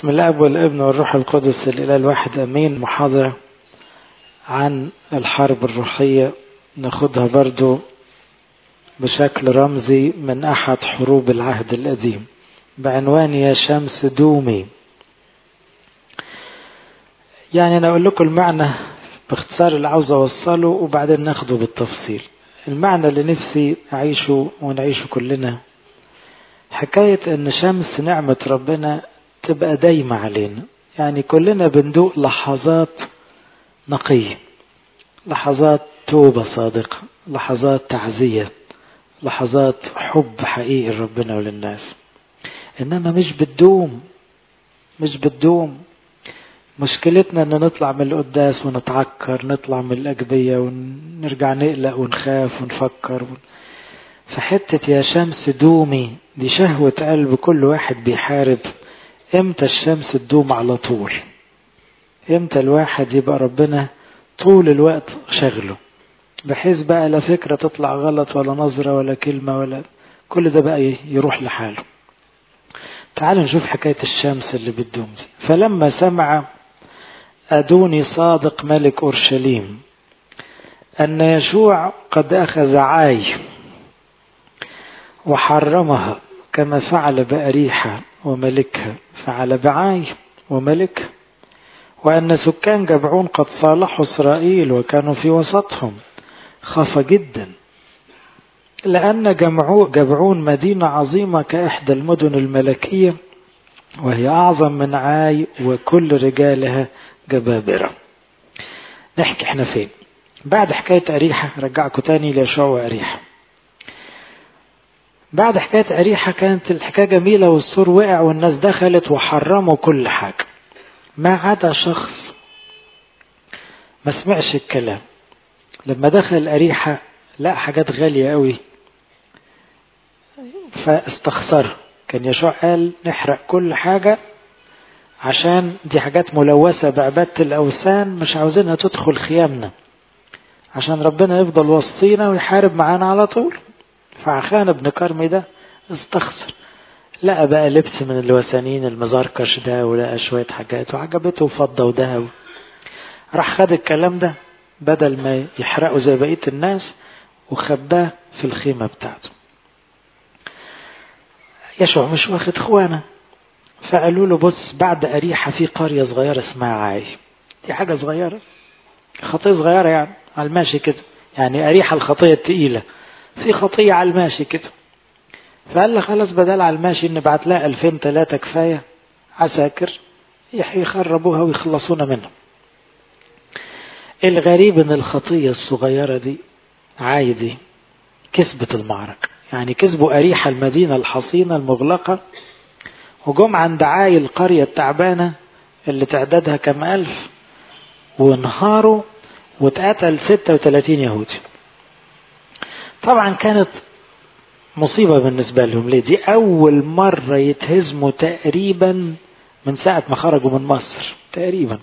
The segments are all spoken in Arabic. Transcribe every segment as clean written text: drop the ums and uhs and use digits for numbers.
بسم الاب والابن والروح القدس الاله الواحد امين. محاضرة عن الحرب الروحية ناخدها برضو بشكل رمزي من احد حروب العهد القديم بعنوان يا شمس دومي. يعني انا اقول لكم المعنى باختصار اللي عاوز اوصله وبعدين ناخده بالتفصيل. المعنى اللي نفسي اعيشه ونعيشه كلنا حكاية ان شمس نعمة ربنا تبقى دايمة علينا. يعني كلنا بندوق لحظات نقية، لحظات توبة صادقة، لحظات تعزية، لحظات حب حقيقي لربنا وللناس، انما مش بتدوم. مشكلتنا ان نطلع من القداس ونتعكر، نطلع من الأجبية ونرجع نقلق ونخاف ونفكر. فحتة يا شمس دومي دي شهوة قلب كل واحد بيحارب. امتى الشمس تدوم على طول؟ امتى الواحد يبقى ربنا طول الوقت شغله، بحيث بقى لا فكرة تطلع غلط ولا نظرة ولا كلمة ولا كل ده بقى يروح لحاله. تعالوا نشوف حكاية الشمس اللي بتدوم دي. فلما سمع أدوني صادق ملك أورشليم أن يشوع قد أخذ عاي وحرمها كما فعل بأريحة وملكها فعل بعاي وملكها، وأن سكان جبعون قد صالحوا إسرائيل وكانوا في وسطهم، خاف جدا لأن جبعون مدينة عظيمة كإحدى المدن الملكية وهي أعظم من عاي وكل رجالها جبابرة. نحكي احنا فين بعد حكاية أريحة؟ رجعكم تاني ليشوع وأريحة. بعد حكاية أريحة كانت الحكاية جميلة والسور وقع والناس دخلت وحرموا كل حاجة ما عدا شخص ما سمعش الكلام. لما دخل أريحة لقى حاجات غالية قوي فاستخسر. كان يشوع قال نحرق كل حاجة عشان دي حاجات ملوثة بعبادة الأوثان، مش عاوزينها تدخل خيامنا عشان ربنا يفضل وسطينا ويحارب معانا على طول. فعخان ابن كرمي ده استخسر، لقى بقى لبس من الوثنيين المزركش ده ولقى شوية حاجات وعجبته فضة وذهب. راح خد الكلام ده بدل ما يحرقه زي بقية الناس وخباه في الخيمة بتاعته. يشوع مش واخد خوانة، فقالوا له بص بعد أريحة في قرية صغيرة اسمها عاي. دي حاجة صغيرة، خطية صغيرة يعني على الماشي كده. يعني أريحة الخطية التقيلة، في خطية على الماشي كده. فقال له خلاص بدل على الماشي نبعت لها 2003 كفاية عساكر يخربوها ويخلصونا منها. الغريب ان الخطية الصغيرة دي عاي دي كسبت المعركة. يعني كسبوا أريحة المدينة الحصينة المغلقة وجم عند عاي القرية التعبانة اللي تعدادها كم ألف وانهاروا واتقتل 36 يهودي. طبعا كانت مصيبة بالنسبة لهم. ليه؟ دي أول مرة يتهزموا تقريبا من ساعة ما خرجوا من مصر تقريبا،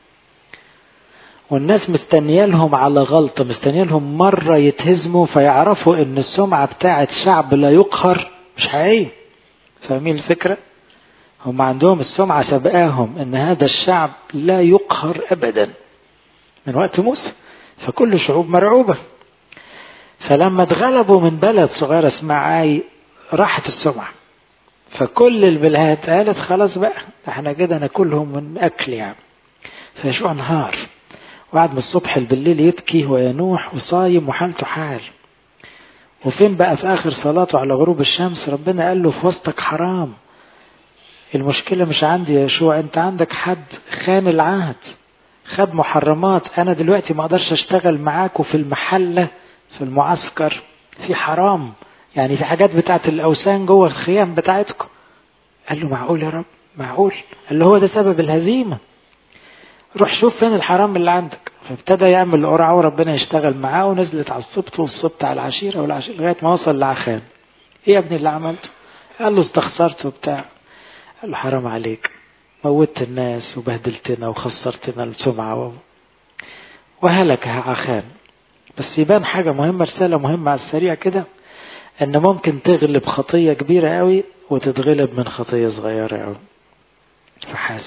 والناس مستنية لهم على غلطة، مستنية لهم مرة يتهزموا فيعرفوا ان السمعة بتاعة شعب لا يقهر مش حقيقية. فاهمين الفكرة؟ هم عندهم السمعة سبقاهم ان هذا الشعب لا يقهر ابدا من وقت موسى، فكل شعوب مرعوبة. فلما اتغلبوا من بلد صغيرة اسمها عاي راحت السمعة، فكل البلاد قالت خلاص بقى احنا كده ناكلهم من اكل يعني. فيشوع انهار وقعد من الصبح بالليل يبكي وينوح وصايم وحالته حال. وفين بقى في آخر صلاته على غروب الشمس ربنا قال له في وسطك حرام. المشكلة مش عندي يا يشوع، انت عندك حد خان العهد، خد محرمات. انا دلوقتي ما اقدرش اشتغل معاكم في المحلة في المعسكر، في حرام يعني في حاجات بتاعت الأوثان جوه الخيام بتاعتكم. قال له معقول يا رب معقول؟ قال له هو ده سبب الهزيمة، روح شوف فين الحرام اللي عندك. فابتدى يعمل قرعة وربنا يشتغل معاه ونزلت على السبط والسبط على العشيرة والعشيرة لغاية ما وصل لعخان. ايه يا ابني اللي عملته؟ قال له استخسرت وبتاع. قال له حرام عليك، موتت الناس وبهدلتنا وخسرتنا السمعة وهلك عخان. بس يبان حاجة مهمة، رسالة مهمة على السريع كده، ان ممكن تغلب خطية كبيرة قوي وتتغلب من خطية صغيرة قوي. فحاسب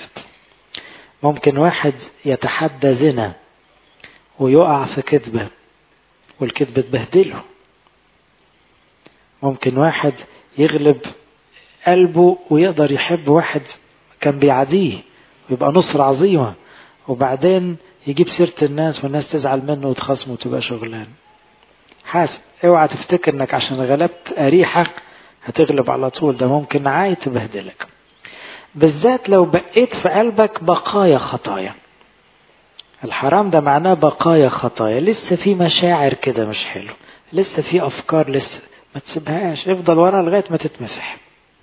ممكن واحد يتحدى زنا ويقع في كذبة والكذبة تبهدله. ممكن واحد يغلب قلبه ويقدر يحب واحد كان بيعاديه ويبقى نصرة عظيمة، وبعدين يجيب سيرة الناس والناس تزعل منه وتخصمه وتبقى شغلان. حاسب، اوعى تفتكر انك عشان غلبت أريحة هتغلب على طول، ده ممكن عاي تبهدلك، بالذات لو بقيت في قلبك بقايا خطايا. الحرام ده معناه بقايا خطايا، لسه في مشاعر كده مش حلو، لسه في أفكار، لسه ما تسيبهاش، افضل ورا لغاية ما تتمسح.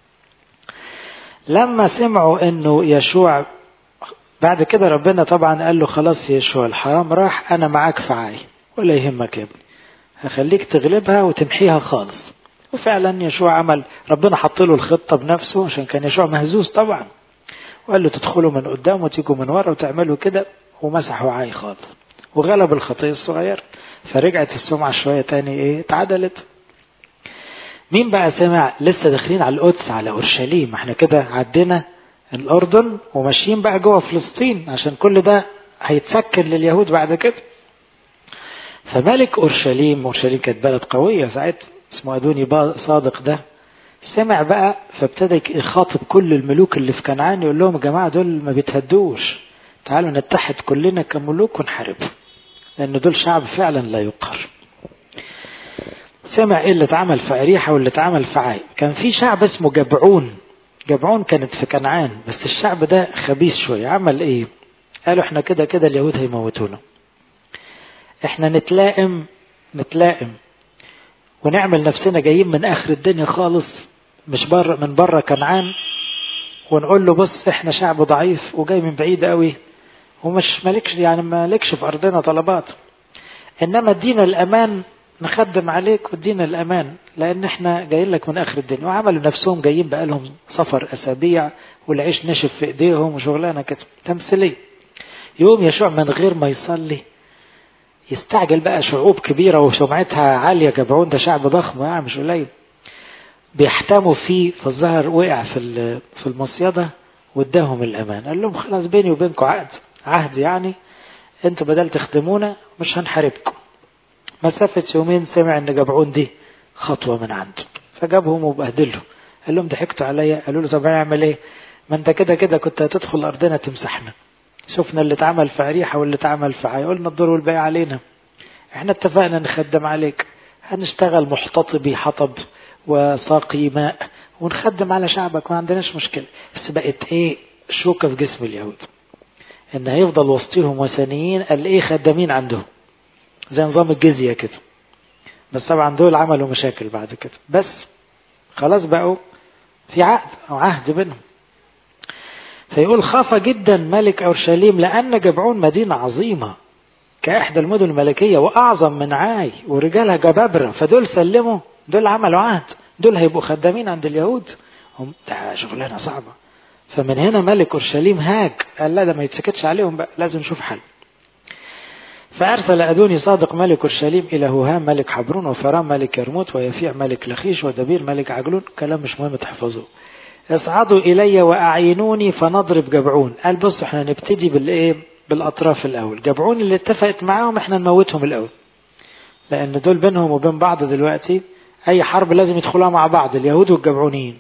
لما سمعوا انه يشوع بعد كده ربنا طبعا قال له خلاص يشوع الحرام راح، انا معاك في عاي ولا يهمك يا ابني، هخليك تغلبها وتمحيها خالص. وفعلا يشوع عمل، ربنا حط له الخطة بنفسه عشان كان يشوع مهزوز طبعا، وقال له تدخلوا من قدام وتيجوا من ورا وتعملوا كده، ومسحوا عاي خالص وغلب الخطية الصغير، فرجعت السمعة شوية تاني اتعدلت. مين بقى سمع؟ لسه داخلين على القدس، على أورشليم، احنا كده عدينا الأردن وماشيين بقى جوه فلسطين، عشان كل ده هيتسكن لليهود بعد كده. فملك أورشليم كانت بلد قوية ساعتها، اسمه أدوني صادق ده، سمع بقى فابتدى يخاطب كل الملوك اللي في كنعان، يقول لهم يا جماعة دول ما بيتهدوش، تعالوا نتحد كلنا كملوك ونحاربهم، لأن دول شعب فعلا لا يقهر. سمع ايه اللي اتعمل في أريحة واللي اتعمل في عاي. كان في شعب اسمه جبعون كانت في كنعان، بس الشعب ده خبيث شوية. عمل ايه؟ قالوا احنا كده كده اليهود هيموتونا، احنا نتلائم ونعمل نفسنا جايين من اخر الدنيا خالص، مش من بره كنعان، ونقول له بص احنا شعب ضعيف وجاي من بعيد قوي ومش مالكش في ارضنا طلبات، انما ادينا الامان نخدم عليك وادينا الامان، لان احنا جايين لك من اخر الدنيا. وعملوا نفسهم جايين بقالهم سفر اسابيع والعيش نشف في ايديهم وشغلانه كده تمثيليه. يوم يشوع من غير ما يصلي يستعجل بقى، شعوب كبيره وسمعتها عاليه، جبعون ده شعب ضخم مش قليل، بيحتموا فيه، فالظهر وقع في المصيده واداهم الامان، قال لهم خلاص بيني وبينكم عهد يعني، انتوا بدل تخدمونا مش هنحاربكم. مسافة يومين سمع ان جبعون دي خطوة من عنده، فجابهم وبهدلهم، قال لهم ضحكتوا عليا. قالوا له طب هنعمل ايه؟ ما انت كده كده كنت هتدخل ارضنا تمسحنا، شفنا اللي اتعمل في أريحة واللي اتعمل في عاي، قلنا الدور والباقي علينا، احنا اتفقنا نخدم عليك، هنشتغل محتطبي حطب وساقي ماء ونخدم على شعبك، ما عندناش مشكلة. بس بقت شوكة في جسم اليهود ان هيفضل وسطهم وثنيين، قال خدامين عندهم زي نظام الجزية كده. بس طبعا دول عملوا مشاكل بعد كده، بس خلاص بقوا في عهد بينهم. فيقول خاف جدا ملك أورشليم لأن جبعون مدينة عظيمة كإحدى المدن الملكية وأعظم من عاي ورجالها جبابرة، فدول سلموا، دول عملوا عهد، دول هيبقوا خدامين عند اليهود، هم ده شغلانة صعبة. فمن هنا ملك أورشليم هاج، قال لا ده ما يتسكتش عليهم بقى، لازم نشوف حل. فأرسل أدوني صادق ملك أورشليم إلى هوهام ملك حبرون وفرام ملك يرموت ويفيع ملك لخيش ودبير ملك عجلون، كلام مش مهم تحفظوه، اصعدوا إلي وأعينوني فنضرب جبعون. قال بصوا احنا نبتدي بالأطراف الأول، جبعون اللي اتفقت معاهم احنا نموتهم الأول، لأن دول بينهم وبين بعض دلوقتي أي حرب لازم يدخلوها مع بعض، اليهود والجبعونيين.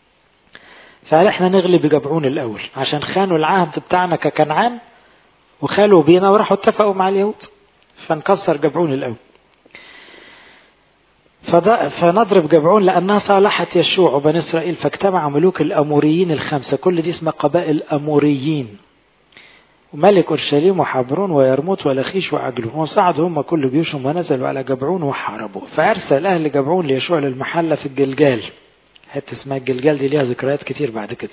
فقال احنا نغلب جبعون الأول عشان خانوا العهد بتاعنا ككنعان وخالوا بينا وراحوا اتفقوا مع اليهود، فنكسر جبعون الأول. فنضرب جبعون لأنها صالحت يشوع وبني إسرائيل، فاجتمع ملوك الأموريين الخمسة، كل دي اسمها قبائل أموريين، وملك أورشليم وحبرون ويرموت ولخيش وعجلون، وصعدوا هم كل جيوشهم ونزلوا على جبعون وحاربوا. فأرسل أهل جبعون ليشوع للمحلة في الجلجال، حتى اسمها الجلجال دي ليها ذكريات كتير بعد كده.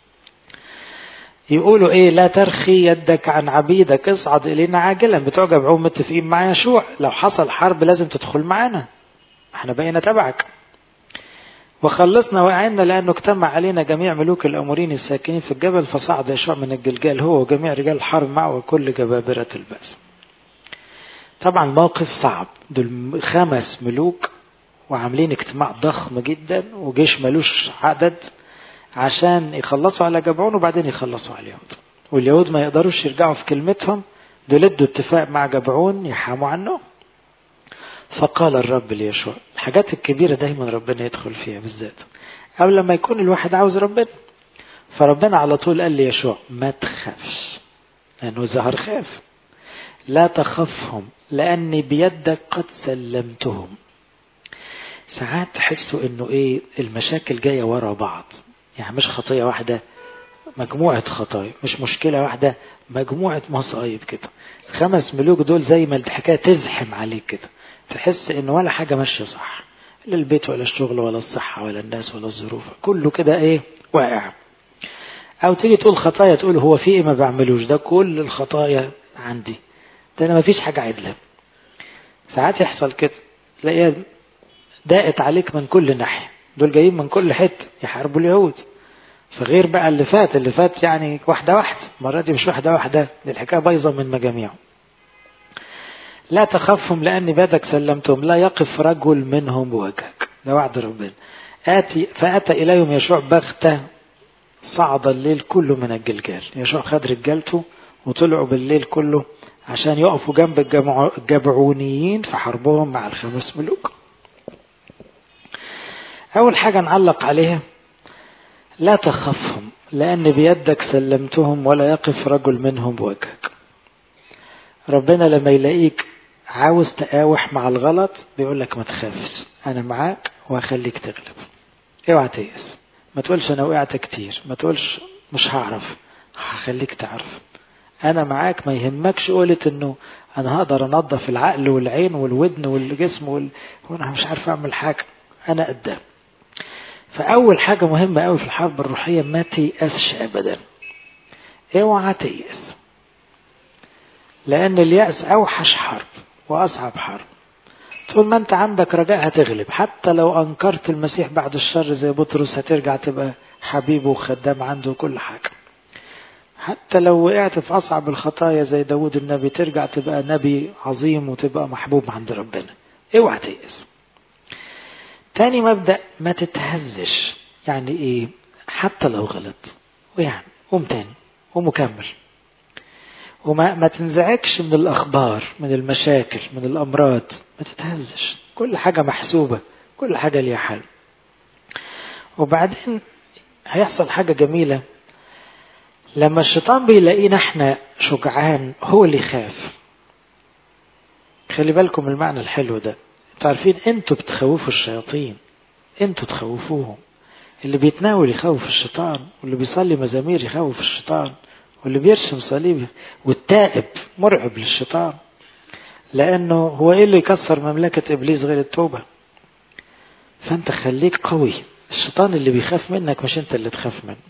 يقولوا لا ترخي يدك عن عبيدك، اصعد إلينا عاجلا. بتوع جبعون متفقين مع يشوع لو حصل حرب لازم تدخل معنا، احنا بقينا تبعك، وخلصنا وقعنا لأنه اجتمع علينا جميع ملوك الأمورين الساكنين في الجبل. فصعد يشوع من الجلجال هو وجميع رجال الحرب معه وكل جبابرة البأس. طبعا موقف صعب، دول 5 ملوك وعاملين اجتماع ضخم جدا وجيش ملوش عدد عشان يخلصوا على جبعون وبعدين يخلصوا على اليهود، واليهود ما يقدروش يرجعوا في كلمتهم، دول ادوا اتفاق مع جبعون يحاموا عنه. فقال الرب ليشوع، الحاجات الكبيرة دايما ربنا يدخل فيها بالذات أو لما يكون الواحد عاوز ربنا. فربنا على طول قال لي يشوع ما تخافش، لأنه ظهر خاف. لا تخفهم لأني بيدك قد سلمتهم. ساعات تحسوا انه ايه المشاكل جاية ورا بعض، يعني مش خطية واحدة، مجموعة خطايا، مش مشكلة واحدة، مجموعة مصايب كده. 5 ملوك دول زي ما الحكاية تزحم عليك كده، تحس ان ولا حاجة ماشية صح، لا البيت ولا الشغل ولا الصحة ولا الناس ولا الظروف، كله كده ايه واقع. او تيجي تقول خطايا، تقول هو في ايه ما بعملوش، ده كل الخطايا عندي، ده انا ما فيش حاجة عدلة. ساعات يحصل كده، تلاقيها ضاقت عليك من كل ناحية، دول جايين من كل حتة يحاربوا اليهود. فغير بقى اللي فات يعني واحدة واحدة، المرة دي مش واحدة واحدة، دي الحكاية بايظة من مجاميعهم. لا تخافهم لأني بيدك سلمتهم، لا يقف رجل منهم بوجهك، ده وعد ربنا. فأتى إليهم يشوع بغتة، صعد الليل كله من الجلجال. يشوع خد رجالته وطلعوا بالليل كله عشان يقفوا جنب الجبعونيين في حربهم مع ال5 ملوك. أول حاجة نعلق عليها لا تخافهم لأن بيدك سلمتهم ولا يقف رجل منهم بوجهك. ربنا لما يلاقيك عاوز تقاوح مع الغلط بيقول لك ما تخافش، أنا معاك وهخليك تغلب. اوعى تيأس، ما تقولش أنا وقعت كتير، ما تقولش مش هعرف، هخليك تعرف أنا معاك. ما يهمكش قولة إنه أنا هقدر أنظف العقل والعين والودن والجسم وأنا مش عارف أعمل حاجة، أنا قدام. فأول حاجة مهمة قوي في الحرب الروحية ما تيأسش أبدا، اوعى تيأس، لأن اليأس أوحش حرب وأصعب حرب. طول ما أنت عندك رجاء هتغلب، حتى لو أنكرت المسيح بعد الشر زي بطرس هترجع تبقى حبيبه وخدام عنده كل حاجة. حتى لو وقعت في أصعب الخطايا زي داود النبي ترجع تبقى نبي عظيم وتبقى محبوب عند ربنا. اوعى تيأس. تاني مبدأ ما تتهزش، يعني ايه؟ حتى لو غلط ويعني قوم تاني ومكمل، وما تنزعجش من الأخبار، من المشاكل، من الأمراض، ما تتهزش، كل حاجة محسوبة، كل حاجة ليها حل. وبعدين هيحصل حاجة جميلة، لما الشيطان بيلاقينا احنا شجعان هو اللي يخاف. خلي بالكم المعنى الحلو ده، تعرفين انتوا بتخوفوا الشياطين، انتوا تخوفوهم. اللي بيتناول يخوف الشيطان، واللي بيصلي مزامير يخوف الشيطان، واللي بيرسم صليب والتائب مرعب للشيطان، لأنه هو إيه اللي يكسر مملكة إبليس غير التوبة؟ فأنت خليك قوي، الشيطان اللي بيخاف منك مش أنت اللي تخاف منه.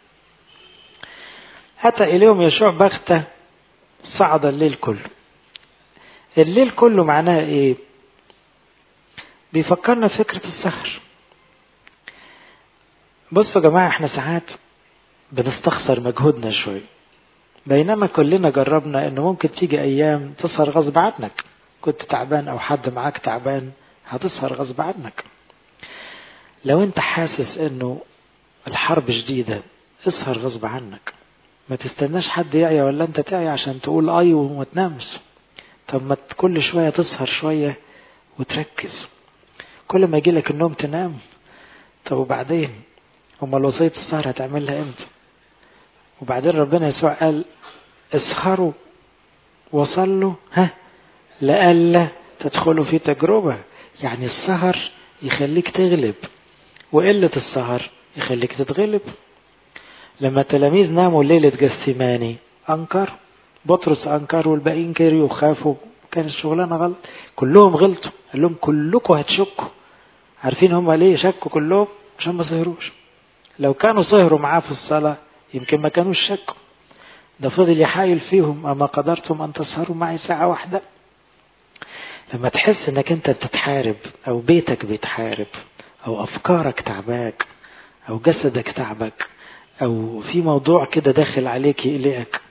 أتى إليهم يشوع بغتة، صعد الليل كله. الليل كله معناه إيه؟ بيفكرنا فكرة السهر. بصوا يا جماعة، احنا ساعات بنستخسر مجهودنا شوي، بينما كلنا جربنا انه ممكن تيجي ايام تسهر غصب عنك، كنت تعبان او حد معاك تعبان هتسهر غصب عنك. لو انت حاسس انه الحرب جديدة اسهر غصب عنك، ما تستناش حد يعيا ولا انت تعيا عشان تقول اي وما تنامش. طب ما كل شوية تسهر شوية وتركز، كل ما يجي لك النوم تنام. طب وبعدين امال وصية السهر هتعملها امتى؟ وبعدين ربنا يسوع قال اسهروا وصلوا لألا تدخلوا في تجربة. يعني السهر يخليك تغلب، وقلة السهر يخليك تتغلب. لما التلاميذ ناموا ليلة جثماني أنكر، بطرس أنكر والباقيين كيروا وخافوا، كان الشغلانة غلط، كلهم غلطوا. قال لهم كلكم هتشكوا. عارفين هم ليه شكوا كلهم؟ عشان ما سهروش. لو كانوا سهروا معاه في الصلاة يمكن ما كانوش شكوا. ده فضل يحايل فيهم أما قدرتم أن تسهروا معي ساعة واحدة. لما تحس انك انت بتتحارب او بيتك بيتحارب او افكارك تعباك او جسدك تعبك او في موضوع كده داخل عليك يقلقك،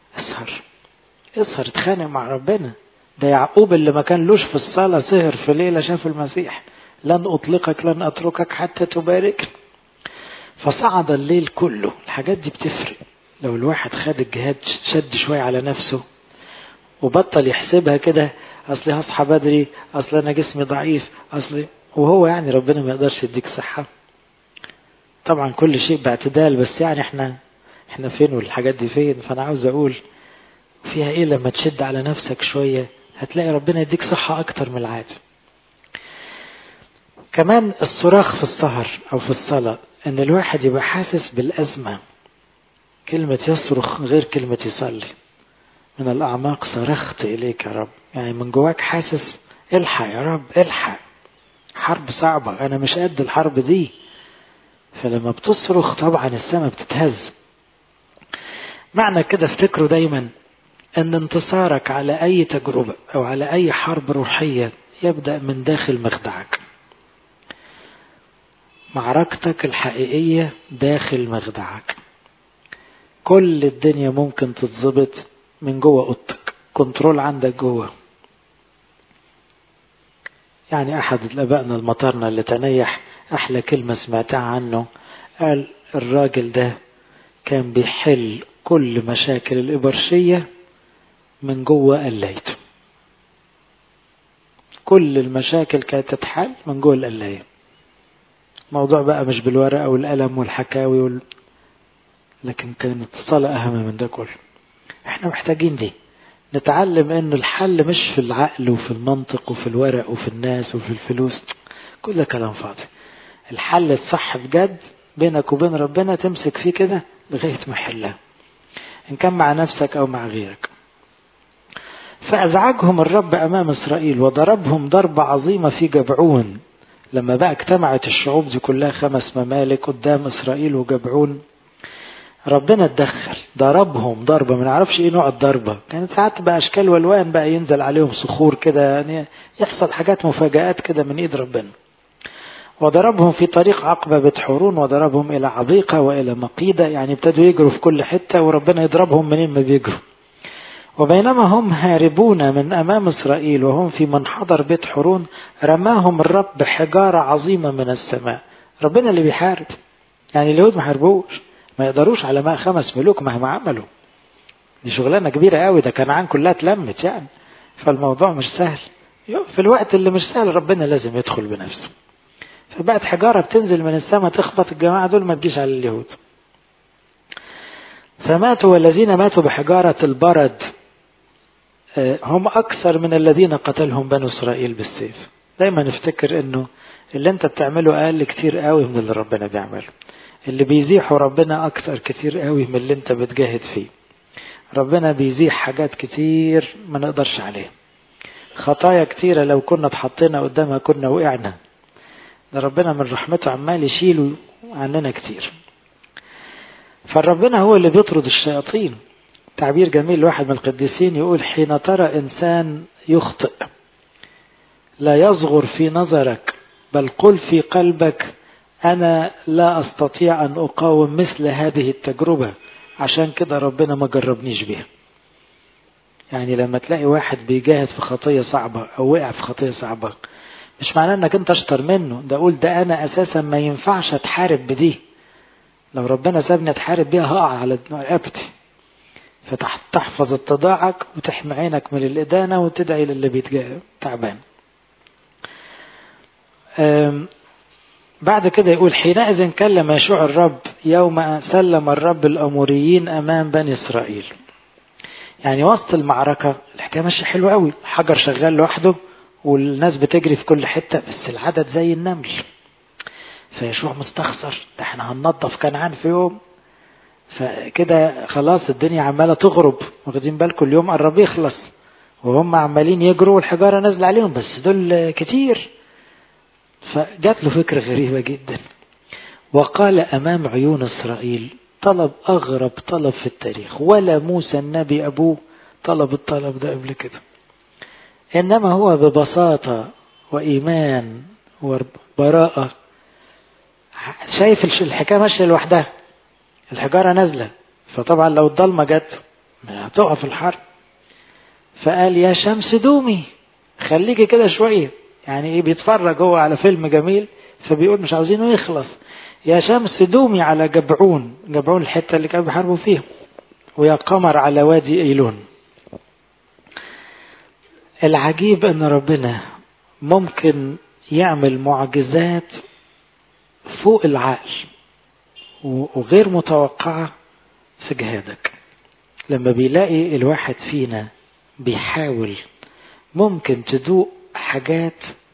اسهر اتخانق مع ربنا. ده يعقوب اللي ما كان لوش في الصلاة سهر في ليلة شاف المسيح، لن أطلقك لن أتركك حتى تبارك. فصعد الليل كله. الحاجات دي بتفرق. لو الواحد خد الجهاد شد شوية على نفسه وبطل يحسبها كده، اصلي هصحى بدري، اصل انا جسمي ضعيف، اصلي، وهو يعني ربنا ما يقدرش يديك صحة. طبعا كل شيء باعتدال، بس يعني احنا فين والحاجات دي فين؟ فانا عاوز اقول فيها ايه لما تشد على نفسك شوية هتلاقي ربنا يديك صحة اكتر من العادة. كمان الصراخ في السهر او في الصلاة، ان الواحد يبقى حاسس بالازمة. كلمة يصرخ غير كلمة يصلي. من الاعماق صرخت اليك يا رب، يعني من جواك حاسس الحق يا رب الحق، حرب صعبة انا مش قد الحرب دي. فلما بتصرخ طبعا السماء بتتهز. معنى كده افتكروا دايما ان انتصارك على اي تجربة او على اي حرب روحية يبدأ من داخل مخدعك. معركتك الحقيقية داخل مخدعك. كل الدنيا ممكن تتضبط من جوه اوضتك، كنترول عندك جوه. يعني احد الابائنا المطارنة اللي تنيح احلى كلمة سمعتها عنه، قال الراجل ده كان بيحل كل مشاكل الإبرشية من جوه قلايته. كل المشاكل كانت تتحل من جوه القلاية. موضوع بقى مش بالورقة والقلم والحكاوي لكن كانت الصلاة أهم من ده كله. احنا محتاجين دي، نتعلم ان الحل مش في العقل وفي المنطق وفي الورق وفي الناس وفي الفلوس، كل كلام فاضي. الحل الصح بجد بينك وبين ربنا، تمسك فيه كده لغاية ما يحلها، إن كان مع نفسك أو مع غيرك. فأزعجهم الرب أمام إسرائيل وضربهم ضربة عظيمة في جبعون. لما بقى اجتمعت الشعوب دي كلها 5 ممالك قدام إسرائيل وجبعون، ربنا اتدخل ضربهم ضربة. ما نعرفش ايه نوع الضربة، كانت ساعات بقى أشكال والوان، بقى ينزل عليهم صخور كده، يعني يحصل حاجات مفاجآت كده من إيد ربنا. وضربهم في طريق عقبة بيت حورون، وضربهم إلى عبيقة وإلى مقيدة، يعني ابتدوا يجروا في كل حتة وربنا يضربهم منين ما بيجروا. وبينما هم هاربون من أمام إسرائيل وهم في منحدر بيت حورون، رماهم الرب بحجارة عظيمة من السماء. ربنا اللي بيحارب، يعني اليهود ما حاربوش، ما يقدروش على ما 5 ملوك مهما عملوا. دي شغلانة كبيرة قوي، ده كنعان كلها اتلمت يعني. فالموضوع مش سهل. في الوقت اللي مش سهل ربنا لازم يدخل بنفسه. فبقت حجارة بتنزل من السماء تخبط الجماعة دول، ما تجيش على اليهود. فماتوا، والذين ماتوا بحجارة البرد هم أكثر من الذين قتلهم بنو إسرائيل بالسيف. دايما نفتكر إنه اللي أنت بتعمله أقل كتير قوي من اللي ربنا بيعمله. اللي بيزيحوا ربنا أكثر كتير قوي من اللي أنت بتجاهد فيه. ربنا بيزيح حاجات كتير ما نقدرش عليها. خطايا كتيرة لو كنا اتحطينا قدامها كنا وقعنا. ده ربنا من رحمته عمال يشيل عننا كتير. فالربنا هو اللي بيطرد الشياطين. تعبير جميل لواحد من القديسين يقول: حين ترى إنسان يخطئ لا يصغر في نظرك، بل قل في قلبك أنا لا أستطيع أن أقاوم مثل هذه التجربة، عشان كده ربنا ما جربنيش بيها. يعني لما تلاقي واحد بيجاهد في خطية صعبة أو وقع في خطية صعبة، مش معناه أنك أنت أشطر منه، ده قول ده أنا أساسا ما ينفعش أتحارب بدي، لو ربنا سابني أتحارب بيها هقع على رقبتي. فتحفظ اتضاعك وتحمي عينك من الإدانة وتدعي للي تعبان. بعد كده يقول: حينئذ كلم يشوع الرب يوم سلم الرب الأموريين أمام بني إسرائيل. يعني وسط المعركة الحكاية ماشية حلوة قوي، حجر شغال لوحده والناس بتجري في كل حتة، بس العدد زي النمل. فيشوع مستخسر، ده احنا هننظف كنعان في يوم، فكده خلاص الدنيا عمالة تغرب، واخدين بالكم اليوم قرب يخلص وهم عمالين يجروا والحجارة نازل عليهم، بس دول كتير. فجات له فكرة غريبة جدا، وقال أمام عيون إسرائيل طلب أغرب طلب في التاريخ، ولا موسى النبي أبوه طلب الطلب ده قبل كده، إنما هو ببساطة وإيمان وبراءة. شايف الحكاية ماشية لوحدها، الحجارة نازلة، فطبعا لو الضلمة جت هتقف الحرب. فقال: يا شمس دومي، خليكي كده شوية. يعني ايه؟ بيتفرج هو على فيلم جميل، فبيقول مش عاوزينه يخلص. يا شمس دومي على جبعون. جبعون الحتة اللي كانوا بيحاربوا فيها. ويا قمر على وادي ايلون. العجيب ان ربنا ممكن يعمل معجزات فوق العقل وغير متوقعة في جهادك. لما بيلاقي الواحد فينا بيحاول، ممكن تدوق حاجات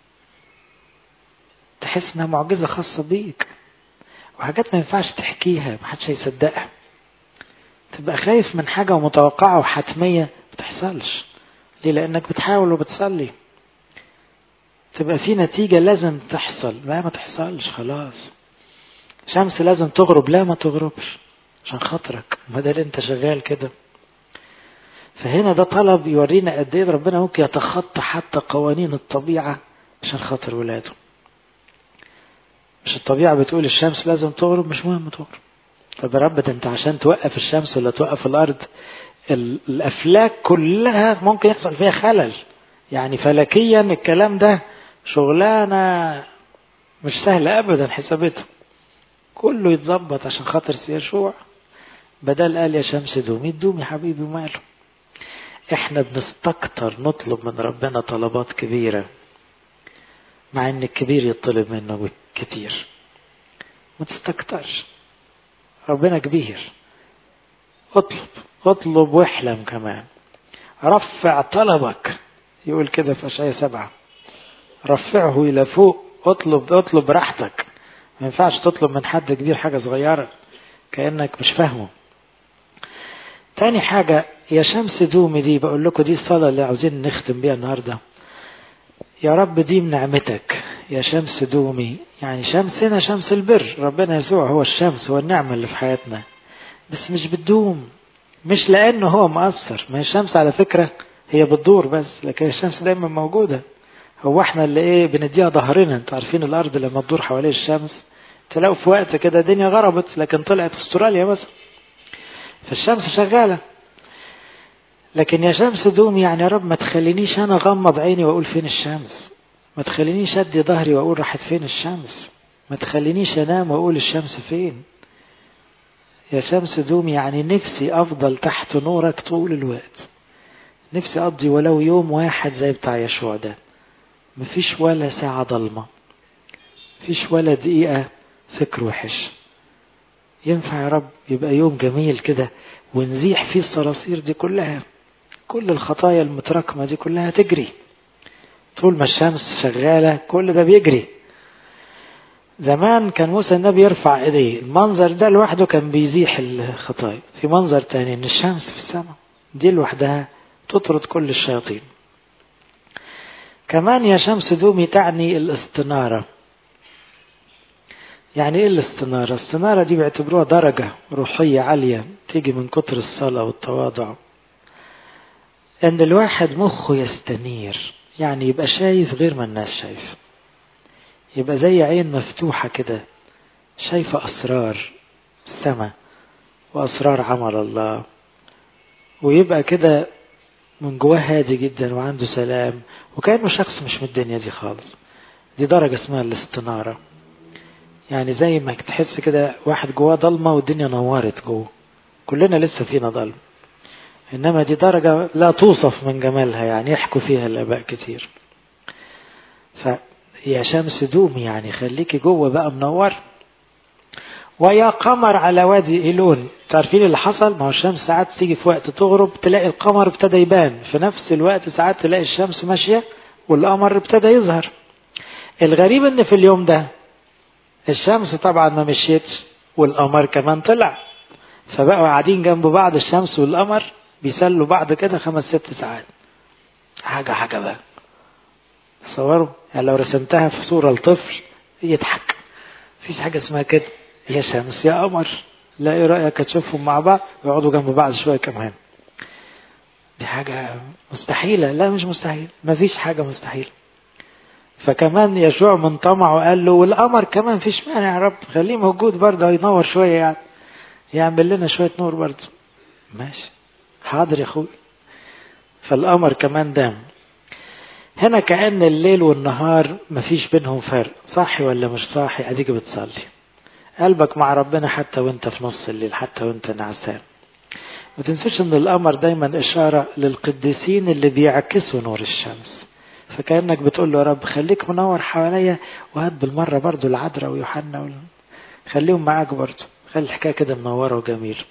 تحس انها معجزة خاصة بيك، وحاجات ما ينفعش تحكيها، محدش هيصدقها. تبقى خايف من حاجة ومتوقعة وحتمية بتحصلش. ليه؟ لانك بتحاول وبتصلي. تبقى في نتيجة لازم تحصل، ما تحصلش خلاص. شمس لازم تغرب، لا ما تغربش عشان خاطرك، ما ده اللي انت شغال كده. فهنا ده طلب يورينا قد ايه ربنا ممكن يتخطى حتى قوانين الطبيعة عشان خاطر ولاده. مش الطبيعة بتقول الشمس لازم تغرب، مش مهم تغرب. طب يا رب ده انت عشان توقف الشمس ولا توقف الارض، الافلاك كلها ممكن يحصل فيها خلل. يعني فلكيا الكلام ده شغلانة مش سهلة ابدا حسابته، كله يتظبط عشان خاطر يشوع. بدل قال يا شمس دومي، تدوم يا حبيبي وماله. احنا بنستكتر نطلب من ربنا طلبات كبيرة، مع ان الكبير يطلب منه كتير. ما تستكترش، ربنا كبير. اطلب واحلم كمان. رفع طلبك، يقول كده في اشعياء 7، رفعه الى فوق. اطلب راحتك. ما ينفعش تطلب من حد كبير حاجة صغيرة كأنك مش فاهمه. تاني حاجة، يا شمس دومي، دي بقول لكم دي الصلاة اللي عاوزين نختم بيها النهاردة. يا رب دي من نعمتك يا شمس دومي. يعني شمس هنا شمس البر، ربنا يسوع هو الشمس، هو النعمة اللي في حياتنا، بس مش بتدوم. مش لأنه هو مؤثر، ما هي الشمس على فكرة هي بتدور بس، لكن الشمس دايما موجودة. هو احنا اللي بنديها ظهرنا. انتوا عارفين الأرض لما تدور حوالين الشمس تلاقوا في وقت كده الدنيا غربت، لكن طلعت في استراليا مثلا، فالشمس شغالة. لكن يا شمس دوم، يعني يا رب ما تخلينيش أنا غمض عيني وأقول فين الشمس، ما تخلينيش أدي ظهري وأقول راحت فين الشمس، ما تخلينيش أنام وأقول الشمس فين. يا شمس دوم يعني نفسي أفضل تحت نورك طول الوقت، نفسي أقضي ولو يوم واحد زي بتاع يشوع ده، مفيش ولا ساعة ضلمة، مفيش ولا دقيقة فكر وحش. ينفع يا رب يبقى يوم جميل كده ونزيح فيه الصراصير دي كلها، كل الخطايا المتراكمة دي كلها تجري. طول ما الشمس شغالة كل ده بيجري. زمان كان موسى النبي يرفع ايديه، المنظر ده لوحده كان بيزيح الخطايا. في منظر تاني ان الشمس في السماء دي لوحدها تطرد كل الشياطين. كمان يا شمس دومي تعني الاستنارة. يعني ايه الاستنارة؟ الاستنارة دي بيعتبروها درجة روحية عالية تيجي من كتر الصلاة والتواضع، ان الواحد مخه يستنير، يعني يبقى شايف غير ما الناس شايف، يبقى زي عين مفتوحة كده شايفة أسرار السماء وأسرار عمل الله، ويبقى كده من جواه هادي جدا وعنده سلام وكأنه شخص مش من الدنيا دي خالص. دي درجة اسمها الاستنارة. يعني زي ما تحس كده واحد جواه ضلمة والدنيا نورت جوه، كلنا لسه فينا ضلمة، إنما دي درجة لا توصف من جمالها، يعني يحكوا فيها الآباء كتير. فيا شمس دوم يعني خليكي جوه بقى منور. ويا قمر على وادي إيلون، تعرفين اللي حصل؟ ما هو الشمس ساعات تيجي في وقت تغرب تلاقي القمر ابتدى يبان في نفس الوقت، ساعات تلاقي الشمس ماشية والقمر ابتدى يظهر. الغريب ان في اليوم ده الشمس طبعا ما مشيتش والقمر كمان طلع، فبقوا قاعدين جنب بعض الشمس والقمر بيسلوا بعض كده 5-6 ساعات. حاجة بقى تصوروا، يعني لو رسمتها في صورة لطفل يضحك. مفيش حاجة اسمها كده، يا شمس يا قمر، لا ايه رأيك تشوفهم مع بعض ويقعدوا جنب بعض شوية كمان؟ دي حاجة مستحيلة. لا مش مستحيل، مفيش حاجة مستحيل. فكمان يشوع من طمعه قال له والقمر كمان فيش مانع يا رب، خليه موجود برضه ينور شوية، يعني يعمل لنا شوية نور برضه. ماشي حاضر يا اخوي. فالقمر كمان دام. هنا كأن الليل والنهار مفيش بينهم فرق، صاحي ولا مش صاحي اديك بتصلي، قلبك مع ربنا حتى وانت في نص الليل، حتى وانت نعسان. ما تنسوش ان القمر دايما اشارة للقديسين اللي بيعكسوا نور الشمس. فكأنك بتقول له يا رب خليك منور حواليا، وهات بالمرة برضو العذراء ويوحنا خليهم معاك برضو، خلي الحكاية كده منورة وجميلة.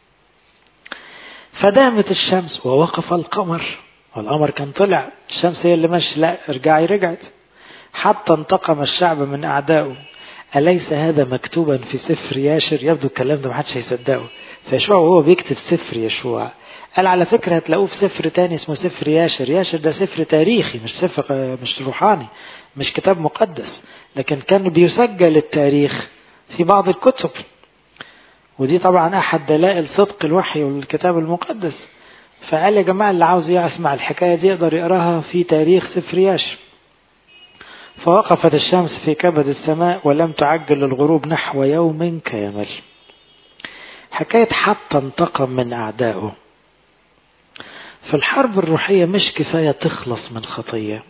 فدامت الشمس ووقف القمر، والقمر كان طلع، الشمس هي اللي ماشي، لا ارجعي، رجعت. حتى انتقم الشعب من أعدائه، أليس هذا مكتوبا في سفر ياشر؟ يبدو الكلام ده محدش هيصدقه. فيشوع وهو بيكتب سفر يشوع قال على فكرة هتلاقوه في سفر تاني اسمه سفر ياشر. ياشر ده سفر تاريخي، مش سفر، مش روحاني، مش كتاب مقدس، لكن كان بيسجل التاريخ في بعض الكتب، ودي طبعا أحد دلائل صدق الوحي والكتاب المقدس. فقال يا جماعة اللي عاوز يسمع الحكاية دي يقدر يقراها في تاريخ سفر ياشر. فوقفت الشمس في كبد السماء ولم تعجل الغروب نحو يوم كامل. حكاية حتى انتقم من أعدائه. في الحرب الروحية مش كفاية تخلص من خطية،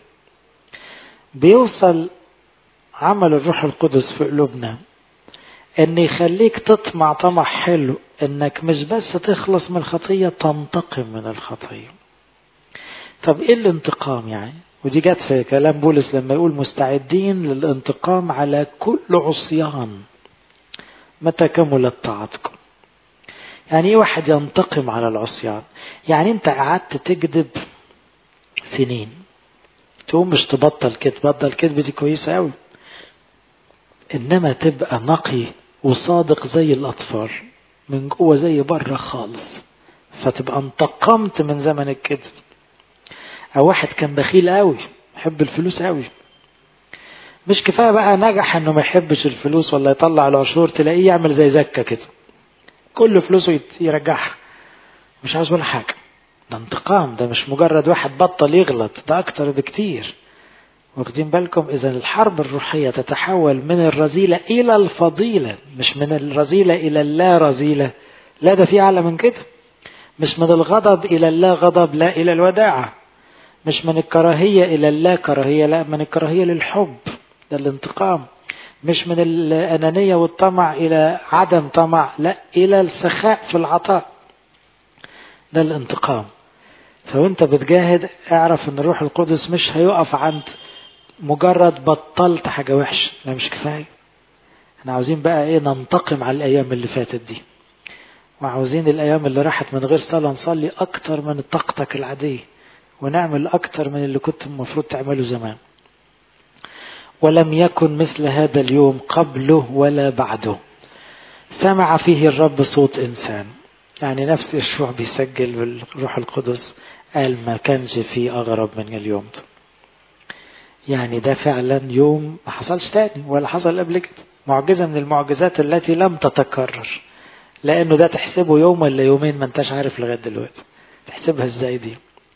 بيوصل عمل الروح القدس في قلوبنا ان يخليك تطمع طمع حلو، انك مش بس تخلص من الخطية، تنتقم من الخطية. طب ايه الانتقام يعني؟ ودي جت في كلام بولس لما يقول مستعدين للانتقام على كل عصيان متى كملت طاعتكم. يعني ايه واحد ينتقم على العصيان؟ يعني انت قعدت تكذب سنين، تقوم مش تبطل كذب، بطل كذب دي كويسة قوي، انما تبقى نقي وصادق زي الاطفال من جوه زي بره خالص، فتبقى انتقمت من زمن الكذب. او واحد كان بخيل قوي، يحب الفلوس قوي، مش كفاية بقى نجح انه ما يحبش الفلوس ولا يطلع العشور، تلاقيه يعمل زي زكا كده، كل فلوسه يرجعها، مش عاوز ولا حاجة. ده انتقام، ده مش مجرد واحد بطل يغلط، ده اكتر بكتير. واخدين بالكم؟ اذا الحرب الروحية تتحول من الرذيلة الى الفضيلة، مش من الرذيلة الى اللا رذيلة، لا ده في اعلى من كده. مش من الغضب الى اللا غضب، لا الى الوداعة. مش من الكراهية الى اللا كراهية، لا من الكراهية للحب، ده الانتقام. مش من الأنانية والطمع إلى عدم طمع، لا إلى السخاء في العطاء، ده الانتقام. فوانت بتجاهد اعرف ان الروح القدس مش هيقف عند مجرد بطلت حاجة وحشة، لا مش كفاية. احنا عاوزين بقى ايه؟ ننتقم على الأيام اللي فاتت دي، وعاوزين الأيام اللي راحت من غير صلاة نصلي أكتر من طاقتك العادية، ونعمل أكتر من اللي كنت المفروض تعمله زمان. ولم يكن مثل هذا اليوم قبله ولا بعده، سمع فيه الرب صوت إنسان. يعني نفس يشوع بيسجل بالروح القدس، قال ما كانش فيه أغرب من اليوم ده. يعني ده فعلا يوم ما حصلش تاني ولا حصل قبل كده، معجزة من المعجزات التي لم تتكرر. لأنه ده تحسبه يوم ولا يومين ما انتش عارف لغاية دلوقتي تحسبها ازاي دي.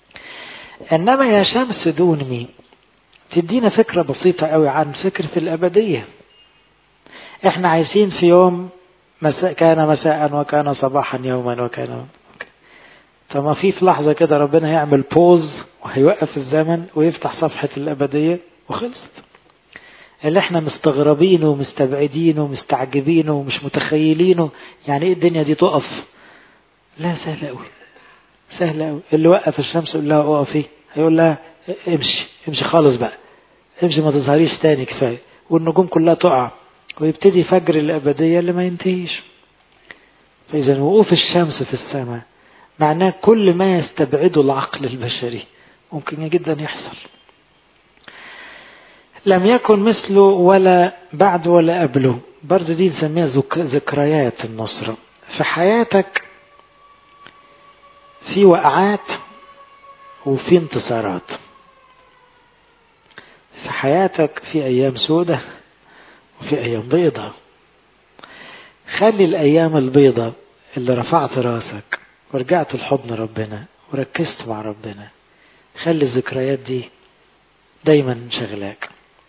إنما يا شمس دوني تدينا فكرة بسيطة قوي عن فكرة الأبدية. احنا عايشين في يوم كان مساء وكان صباحا يوما وكان. طب ما في لحظة كده ربنا هيعمل بوز وهيوقف الزمن ويفتح صفحة الأبدية وخلصت. اللي احنا مستغربينه ومستبعدينه ومستعجبينه ومش متخيلينه، يعني ايه الدنيا دي تقف؟ لا سهلة قوي، سهلة قوي. اللي وقف الشمس يقول لها اقفي، هيقول لها امشي، امشي خالص بقى، امشي ما تظهريش تاني كفاية، والنجوم كلها تقع، ويبتدي فجر الأبدية اللي ما ينتهيش. فإذا وقوف الشمس في السماء معناه كل ما يستبعده العقل البشري ممكن جدا يحصل. لم يكن مثله ولا بعد ولا قبله. برضه دي نسميها ذكريات النصرة. في حياتك في وقعات وفي انتصارات. في حياتك في أيام سودة وفي أيام بيضة. خلي الأيام البيضة اللي رفعت راسك ورجعت لحضن ربنا وركزت مع ربنا، خلي الذكريات دي دايما شغلاك،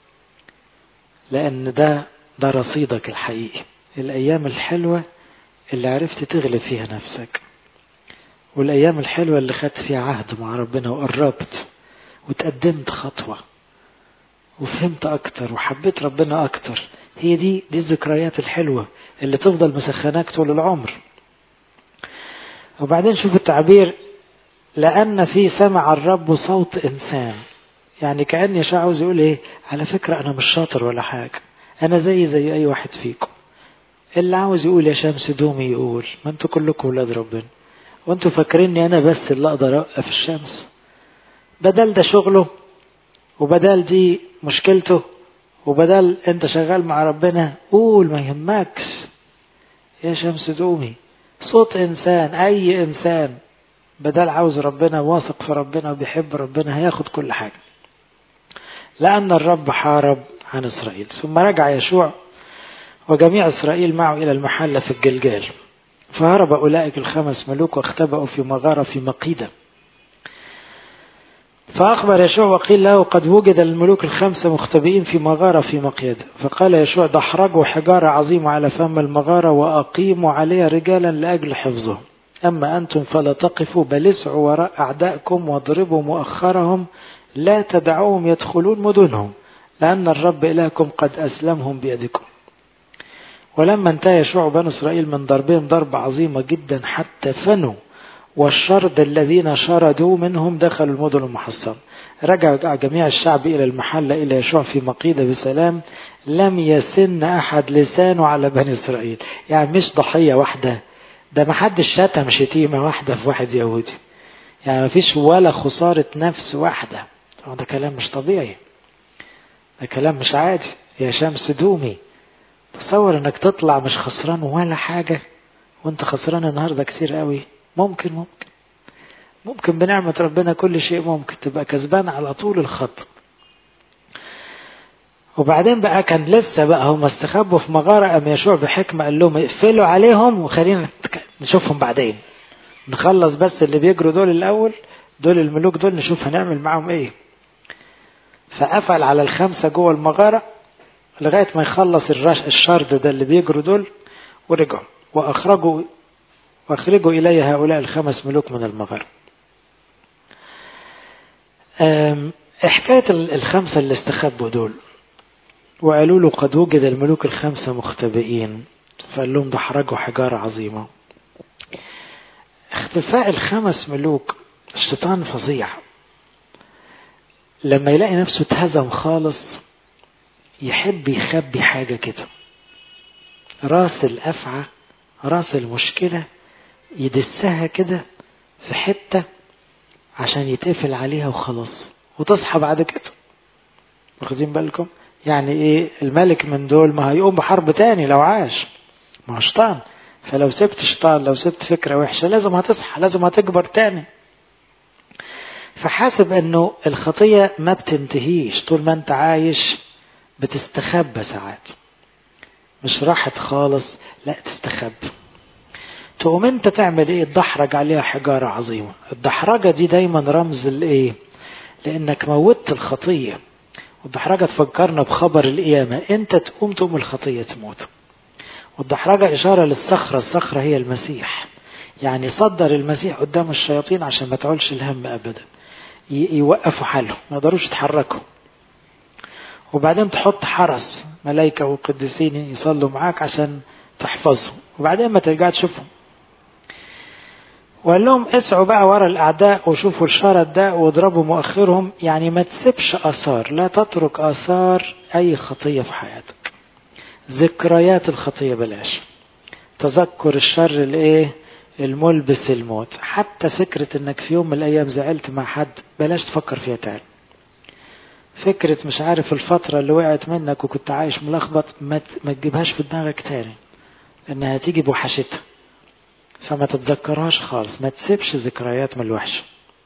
لأن ده رصيدك الحقيقي. الأيام الحلوة اللي عرفت تغلب فيها نفسك، والأيام الحلوة اللي خدت فيها عهد مع ربنا وقربت وتقدمت خطوة وفهمت أكتر وحبيت ربنا أكتر. هي دي الذكريات الحلوة اللي تفضل مسخناك طول العمر. وبعدين شوف التعبير، لأن في سمع الرب صوت إنسان. يعني كأن يشوع عاوز يقول إيه؟ على فكرة أنا مش شاطر ولا حاجة، أنا زي أي واحد فيكم. اللي عاوز يقول يا شمس دومي يقول، ما أنتوا كلكم ولاد ربنا، وأنتوا فاكريني أنا بس اللي أقدر أوقف الشمس؟ بدل ده شغله، وبدل دي مشكلته، وبدل أنت شغال مع ربنا، قول ما يهمكش يا شمس دومي. صوت إنسان، أي إنسان بدل عاوز ربنا، واثق في ربنا وبيحب ربنا، هياخد كل حاجة. لأن الرب حارب عن إسرائيل. ثم رجع يشوع وجميع إسرائيل معه إلى المحلة في الجلجال، فهرب أولئك 5 ملوك واختبأوا في مغارة في مقيدة. فأخبر يشوع وقيل له قد وجد الملوك 5 مختبئين في مغارة في مقيدة. فقال يشوع دحرجوا حجارة عظيمة على فم المغارة وأقيموا عليها رجالا لأجل حفظهم. أما أنتم فلا تقفوا، بل اسعوا وراء أعدائكم واضربوا مؤخرهم، لا تدعوهم يدخلون مدنهم، لأن الرب إلهكم قد أسلمهم بيدكم. ولما انتهى يشوع بنو إسرائيل من ضربهم ضربة عظيمة جدا حتى فنوا، والشرد الذين شردوا منهم دخلوا المدن المحصنة. رجع جميع الشعب إلى المحلة إلى يشوع في مقيدة بسلام، لم يسن أحد لسانه على بني إسرائيل. يعني مش ضحية واحدة، ده ما حدش شتم شتيمة واحدة في واحد يهودي، يعني ما فيش ولا خسارة نفس واحدة. ده كلام مش طبيعي، ده كلام مش عادي. يا شمس دومي، تصور انك تطلع مش خسران ولا حاجة، وانت خسران النهاردة كتير قوي. ممكن بنعمة ربنا كل شيء ممكن، تبقى كسبان على طول الخط. وبعدين بقى كان لسه بقى هم استخبوا في مغارة، أم يشوع بحكمة قال لهم اقفلوا عليهم وخلينا نشوفهم بعدين، نخلص بس اللي بيجروا دول الأول، دول الملوك دول نشوف هنعمل معهم ايه. فقفل على 5 جوه المغارة لغاية ما يخلص الشرد ده اللي بيجروا دول، ورجعوا واخرجوا إلي هؤلاء 5 ملوك من المغارة. حكاية 5 اللي استخبوا دول وقالوا له قد وجد الملوك 5 مختبئين، فقال لهم دحرجوا حجارة عظيمة. اختفاء 5 ملوك، الشيطان فظيع، لما يلاقي نفسه اتهزم خالص يحب يخبي حاجة كده، راس الأفعى، راس المشكلة يدسها كده في حتة عشان يتقفل عليها وخلاص، وتصحى بعد كده. واخدين بالكم؟ يعني ايه الملك من دول ما هيقوم بحرب تاني لو عاش، ما هو شيطان. فلو سبت شيطان، لو سبت فكرة وحشة، لازم هتصحى، لازم هتكبر تاني. فحاسب انه الخطية ما بتنتهيش طول ما انت عايش، بتستخبى ساعات، مش راحت خالص، لا تستخبى. تقوم انت تعمل ايه؟ تدحرج عليها حجارة عظيمة. الدحرجة دي دايما رمز لايه؟ لانك موتت الخطية. والدحرجة تفكرنا بخبر القيامة، انت تقوم الخطية تموت. والدحرجة اشارة للصخرة، الصخرة هي المسيح، يعني صدر المسيح قدام الشياطين عشان ما تعولش الهم ابدا، يوقفوا حالهم، ما يقدروش يتحركوا. وبعدين تحط حرس ملائكة وقديسين يصلوا معاك عشان تحفظهم، وبعدين ما ترجع تشوفهم. وقال لهم اسعوا بقى ورا الأعداء وشوفوا الشرد ده واضربوا مؤخرهم، يعني ما تسيبش آثار، لا تترك آثار أي خطية في حياتك. ذكريات الخطية بلاش، تذكر الشر الايه الملبس الموت. حتى فكرة انك في يوم من الأيام زعلت مع حد بلاش تفكر فيها تاني. فكرة مش عارف الفترة اللي وقعت منك وكنت عايش ملخبط، ما تجيبهاش في دماغك تاني، انها تيجي بوحشتها، فما تتذكرهاش خالص. ما تسيبش ذكريات من الوحشة.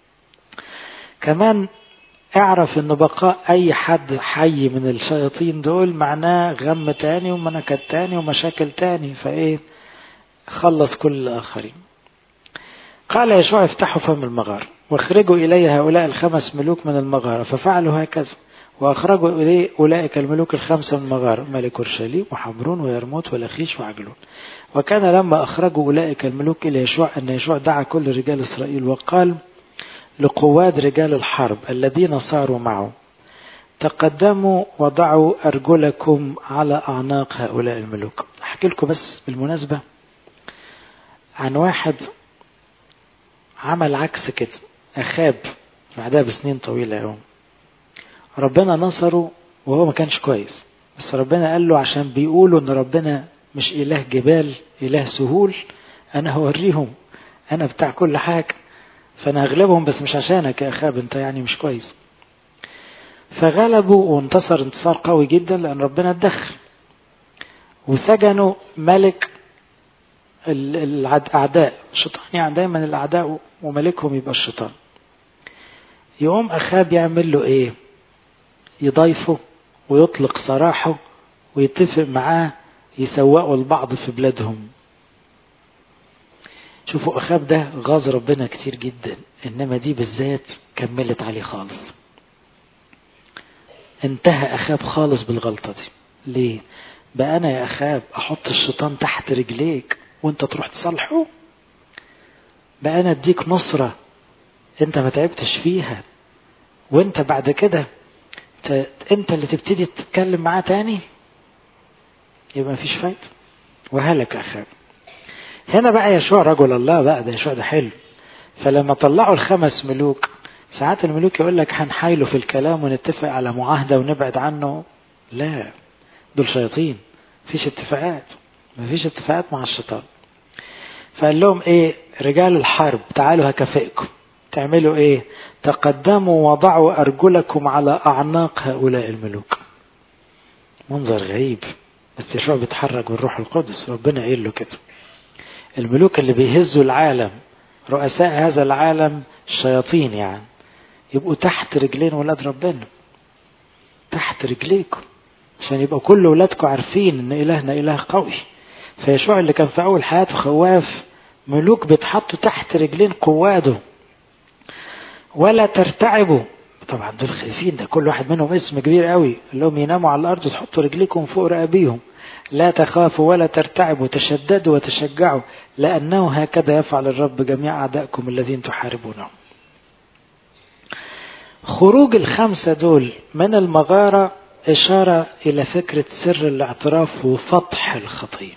كمان اعرف ان بقاء اي حد حي من الشياطين دول معناه غم تاني ومنكد تاني ومشاكل تاني، فايه خلص كل الآخرين. قال يشوع افتحوا فم المغارة واخرجوا إلي هؤلاء 5 ملوك من المغارة، ففعلوا هكذا وأخرجوا إليه أولئك الملوك 5 من المغارة، ملك أورشليم وحبرون ويرموت ولخيش وعجلون. وكان لما أخرجوا أولئك الملوك إلى يشوع أن يشوع دعا كل رجال إسرائيل وقال لقواد رجال الحرب الذين صاروا معه تقدموا وضعوا أرجلكم على أعناق هؤلاء الملوك. أحكي لكم بس بالمناسبة عن واحد عمل عكس كده. أخاب بعدها بسنين طويلة يوم ربنا نصره وهو ما كانش كويس، بس ربنا قال له عشان بيقولوا ان ربنا مش إله جبال، إله سهول، أنا هوريهم أنا بتاع كل حاجة، فأنا هغلبهم بس مش عشانك يا أخاب، أنت يعني مش كويس. فغلبوا وانتصر انتصار قوي جدا لأن ربنا اتدخل، وسجنوا ملك الأعداء الشيطان، يعني دايما الأعداء وملكهم يبقى الشيطان. يقوم أخاب يعمل له إيه؟ يضيفه ويطلق سراحه ويتفق معاه يسوقوا البعض في بلادهم. شوفوا أخاب ده غاظ ربنا كتير جدا، إنما دي بالذات كملت عليه خالص. انتهى أخاب خالص بالغلطة دي. ليه؟ بقى أنا يا أخاب أحط الشيطان تحت رجليك وانت تروح تصلحه؟ بقى أنا أديك نصرة انت ما تعبتش فيها، وانت بعد كده انت اللي تبتدي تتكلم معاه تاني؟ يبقى مفيش فايدة. وهلك أخاب. هنا بقى يشوع رجل الله بقى، ده يشوع ده حلو. فلما طلعوا ال5 ملوك، ساعات الملوك يقول لك هنحايله في الكلام ونتفق على معاهدة ونبعد عنه. لا، دول شياطين، مفيش اتفاقات، مفيش اتفاقات مع الشيطان. فقال لهم ايه؟ رجال الحرب تعالوا هكافئكم. تعملوا ايه؟ تقدموا وضعوا أرجلكم على أعناق هؤلاء الملوك. منظر غريب، بس يشوع بيتحرك بالروح القدس، ربنا قايل له كده. الملوك اللي بيهزوا العالم، رؤساء هذا العالم الشياطين يعني، يبقوا تحت رجلين ولاد ربنا، تحت رجليكم، عشان يبقى كل ولادكم عارفين ان إلهنا إله قوي. فيشوع اللي كان في أول حياته خواف، ملوك بيتحطوا تحت رجلين قواده. ولا ترتعبوا، طبعا دول خايفين، ده كل واحد منهم اسم كبير قوي، اللي هم يناموا على الأرض وتحطوا رجليكم فوق رقابيهم. لا تخافوا ولا ترتعبوا، تشددوا وتشجعوا، لأنه هكذا يفعل الرب جميع أعدائكم الذين تحاربونهم. خروج ال5 دول من المغارة إشارة إلى فكرة سر الاعتراف وفتح الخطية.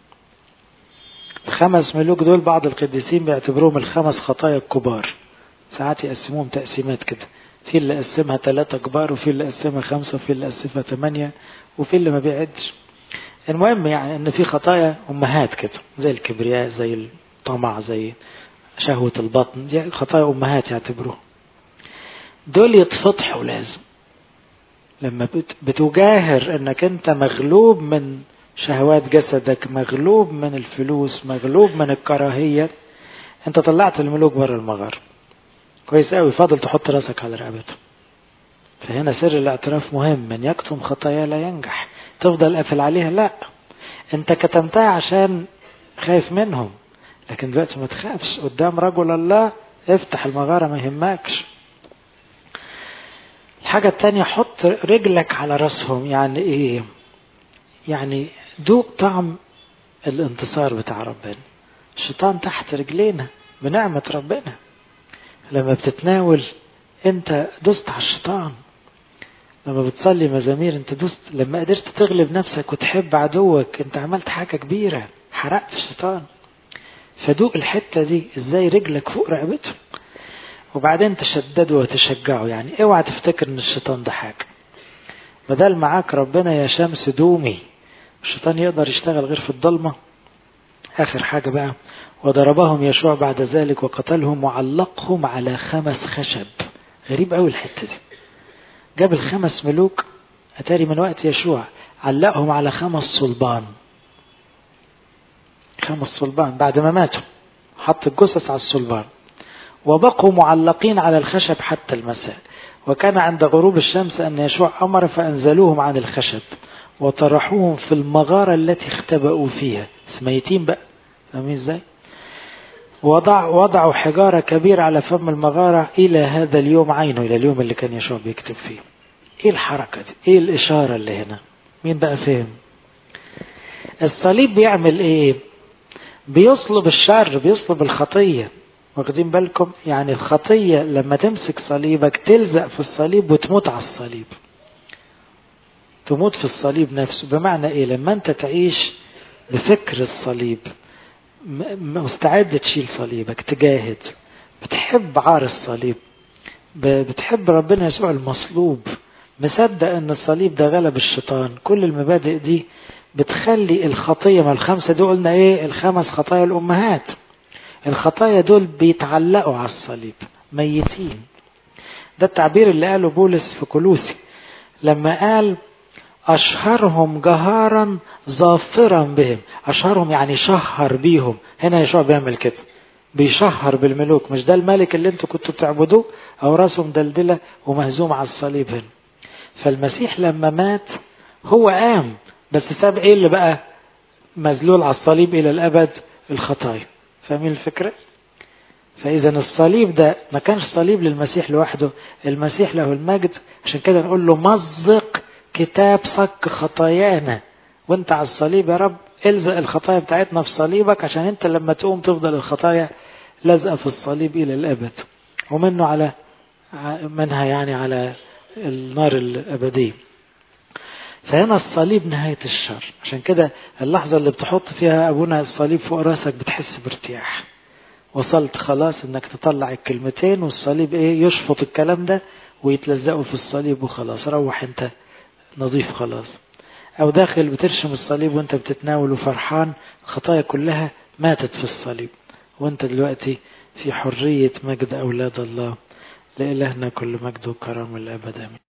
ال5 ملوك دول بعض القديسين بيعتبروهم ال5 خطايا الكبار، ساعات يقسموهم تقسيمات كده، في اللي قسمها 3 كبار، وفي اللي قسمها 5، وفي اللي قسمها 8، وفي اللي ما بيعدش. المهم يعني ان في خطايا امهات كده، زي الكبرياء، زي الطمع، زي شهوة البطن، دي خطايا امهات يعتبروها. دول يتفتحوا لازم. لما بتجاهر انك انت مغلوب من شهوات جسدك، مغلوب من الفلوس، مغلوب من الكراهية، انت طلعت الملوك بره المغار. كويس قوي، فاضل تحط راسك على رقبته. فهنا سر الاعتراف مهم. من يكتم خطايا لا ينجح. تفضل قافل عليها؟ لا، انت كتمتها عشان خايف منهم، لكن دلوقتي ما تخافش قدام رجل الله، افتح المغارة ما يهمكش. الحاجة التانية، حط رجلك على راسهم. يعني ايه؟ يعني دوق طعم الانتصار بتاع ربنا. الشيطان تحت رجلينا بنعمة ربنا. لما بتتناول انت دست على الشيطان، لما بتصلي مزامير انت دست، لما قدرت تغلب نفسك وتحب عدوك انت عملت حاجة كبيرة، حرقت الشيطان. فدوق الحتة دي ازاي رجلك فوق رقبته، وبعدين تشددوا وتشجعوا. يعني اوعى تفتكر ان الشيطان ده حاجة، بدل معاك ربنا يا شمس دومي. الشيطان يقدر يشتغل غير في الضلمة؟ اخر حاجة بقى، وضربهم يشوع بعد ذلك وقتلهم وعلقهم على 5 خشب. غريب قوي الحتة دي، جاب ال5 ملوك اتاري من وقت يشوع، علقهم على 5 صلبان. 5 صلبان بعد ما ماتوا، حط الجثث على الصلبان، وبقوا معلقين على الخشب حتى المساء. وكان عند غروب الشمس أن يشوع أمر فأنزلوهم عن الخشب وطرحوهم في المغارة التي اختبأوا فيها. ميتين بقى، فاهمين ازاي؟ وضعوا حجارة كبيرة على فم المغارة إلى هذا اليوم عينه، إلى اليوم اللي كان يشوع بيكتب فيه. ايه الحركة دي؟ ايه الإشارة اللي هنا؟ مين بقى فهم؟ الصليب بيعمل ايه؟ بيصلب الشر، بيصلب الخطية. واخدين بالكم؟ يعني الخطية لما تمسك صليبك تلزق في الصليب وتموت على الصليب، تموت في الصليب نفسه. بمعنى ايه؟ لما انت تعيش بفكر الصليب، مستعد تشيل صليبك، تجاهد، بتحب عار الصليب، بتحب ربنا يسوع المصلوب، مصدق ان الصليب ده غلب الشيطان. كل المبادئ دي بتخلي الخطية، ما الخمسة دول قلنا ايه؟ الخمس خطايا الامهات. الخطايا دول بيتعلقوا على الصليب ميتين. ده التعبير اللي قاله بولس في كولوسي لما قال أشهرهم جهارا ظافرا بهم. أشهرهم يعني شهر بيهم. هنا يشوع بيعمل كده، بيشهر بالملوك. مش ده الملك اللي انتوا كنتوا بتعبدوه؟ أو راسه مدلدلة ومهزوم على الصليب هنا. فالمسيح لما مات هو قام، بس ساب ايه اللي بقى مذلول على الصليب إلى الأبد؟ الخطايا. فاهمين الفكرة؟ فإذا الصليب ده ما كانش صليب للمسيح لوحده، المسيح له المجد. عشان كده نقول له مزق كتاب صك خطايانا. وانت على الصليب يا رب الزق الخطايا بتاعتنا في صليبك، عشان انت لما تقوم تفضل الخطايا لازقة في الصليب إلى الأبد، ومنه على منها يعني على النار الأبدية. فهنا الصليب نهاية الشر. عشان كده اللحظة اللي بتحط فيها أبونا الصليب فوق راسك بتحس بارتياح. وصلت خلاص انك تطلع الكلمتين والصليب ايه يشفط الكلام ده ويتلزقوا في الصليب وخلاص، روح انت نظيف خلاص. او داخل بترشم الصليب وانت بتتناول وفرحان، الخطايا كلها ماتت في الصليب، وانت دلوقتي في حرية مجد اولاد الله. لإلهنا كل مجد وكرم الابد.